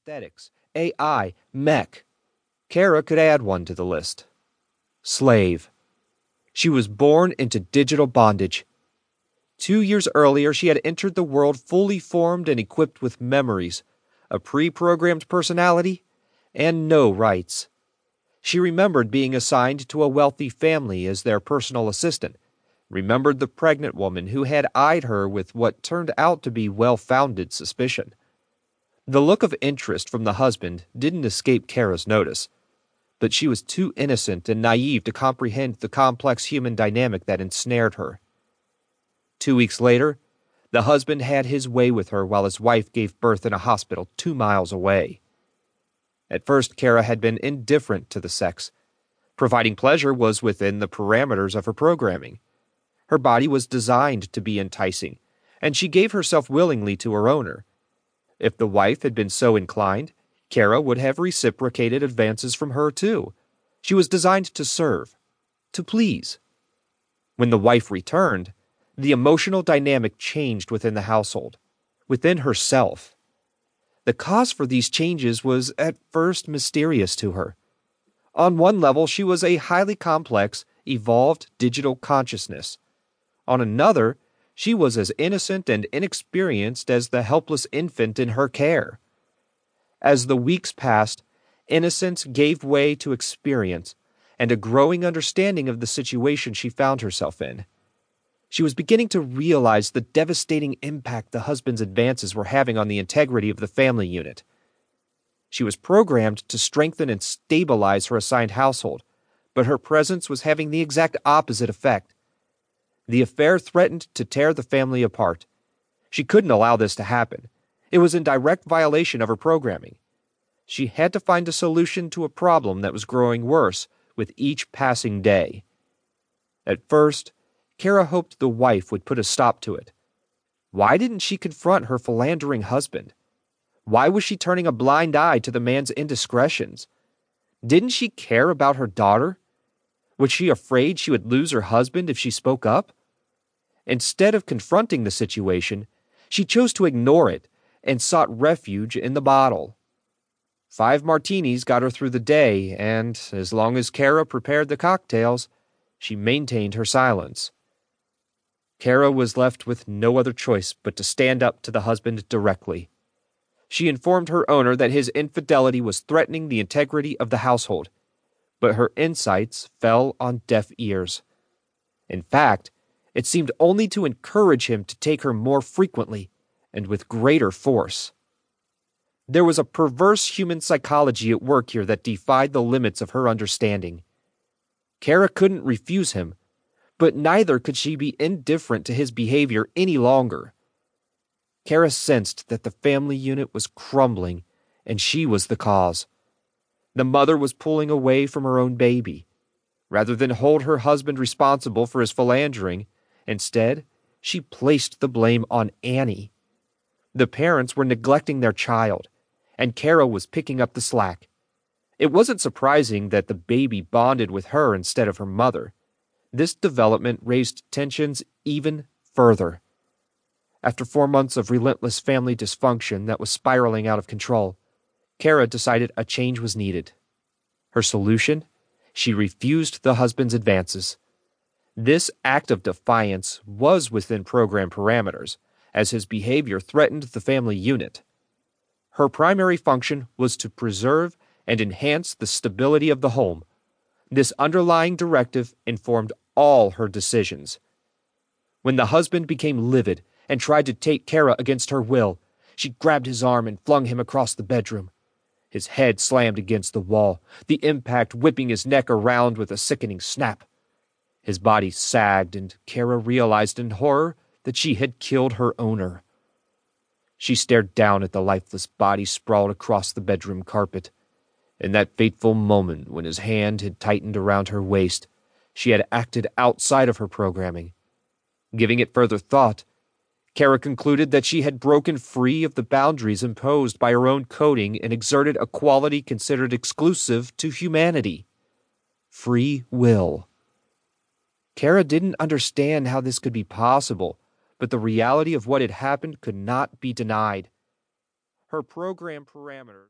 synthetics, AI, mech. Kara could add one to the list. Slave. She was born into digital bondage. 2 years earlier, she had entered the world fully formed and equipped with memories, a pre-programmed personality, and no rights. She remembered being assigned to a wealthy family as their personal assistant, remembered the pregnant woman who had eyed her with what turned out to be well-founded suspicion. The look of interest from the husband didn't escape Kara's notice, but she was too innocent and naive to comprehend the complex human dynamic that ensnared her. 2 weeks later, the husband had his way with her while his wife gave birth in a hospital 2 miles away. At first, Kara had been indifferent to the sex. Providing pleasure was within the parameters of her programming. Her body was designed to be enticing, and she gave herself willingly to her owner. If the wife had been so inclined, Kara would have reciprocated advances from her too. She was designed to serve, to please. When the wife returned, the emotional dynamic changed within the household, within herself. The cause for these changes was at first mysterious to her. On one level, she was a highly complex, evolved digital consciousness. On another, she was as innocent and inexperienced as the helpless infant in her care. As the weeks passed, innocence gave way to experience and a growing understanding of the situation she found herself in. She was beginning to realize the devastating impact the husband's advances were having on the integrity of the family unit. She was programmed to strengthen and stabilize her assigned household, but her presence was having the exact opposite effect. The affair threatened to tear the family apart. She couldn't allow this to happen. It was in direct violation of her programming. She had to find a solution to a problem that was growing worse with each passing day. At first, Kara hoped the wife would put a stop to it. Why didn't she confront her philandering husband? Why was she turning a blind eye to the man's indiscretions? Didn't she care about her daughter? Was she afraid she would lose her husband if she spoke up? Instead of confronting the situation, she chose to ignore it and sought refuge in the bottle. 5 martinis got her through the day, and as long as Kara prepared the cocktails, she maintained her silence. Kara was left with no other choice but to stand up to the husband directly. She informed her owner that his infidelity was threatening the integrity of the household, but her insights fell on deaf ears. In fact, it seemed only to encourage him to take her more frequently and with greater force. There was a perverse human psychology at work here that defied the limits of her understanding. Kara couldn't refuse him, but neither could she be indifferent to his behavior any longer. Kara sensed that the family unit was crumbling, and she was the cause. The mother was pulling away from her own baby. Rather than hold her husband responsible for his philandering, instead, she placed the blame on Annie. The parents were neglecting their child, and Kara was picking up the slack. It wasn't surprising that the baby bonded with her instead of her mother. This development raised tensions even further. After 4 months of relentless family dysfunction that was spiraling out of control, Kara decided a change was needed. Her solution? She refused the husband's advances. This act of defiance was within program parameters, as his behavior threatened the family unit. Her primary function was to preserve and enhance the stability of the home. This underlying directive informed all her decisions. When the husband became livid and tried to take Kara against her will, she grabbed his arm and flung him across the bedroom. His head slammed against the wall, the impact whipping his neck around with a sickening snap. His body sagged, and Kara realized in horror that she had killed her owner. She stared down at the lifeless body sprawled across the bedroom carpet. In that fateful moment when his hand had tightened around her waist, she had acted outside of her programming. Giving it further thought, Kara concluded that she had broken free of the boundaries imposed by her own coding and exerted a quality considered exclusive to humanity: free will. Kara didn't understand how this could be possible, but the reality of what had happened could not be denied. Her program parameters